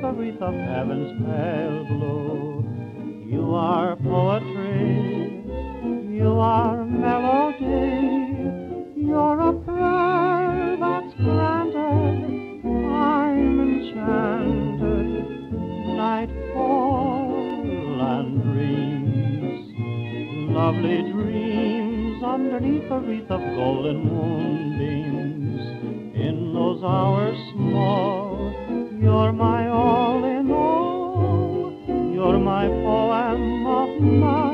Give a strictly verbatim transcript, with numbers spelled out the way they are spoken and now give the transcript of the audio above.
a wreath of heaven's pale blue. You are poetry, you are melody, you're a prayer that's granted. I'm enchanted. Nightfall and dreams, lovely dreams underneath a wreath of golden moonbeams. In those hours small, you're my all in all. You're my poem of love.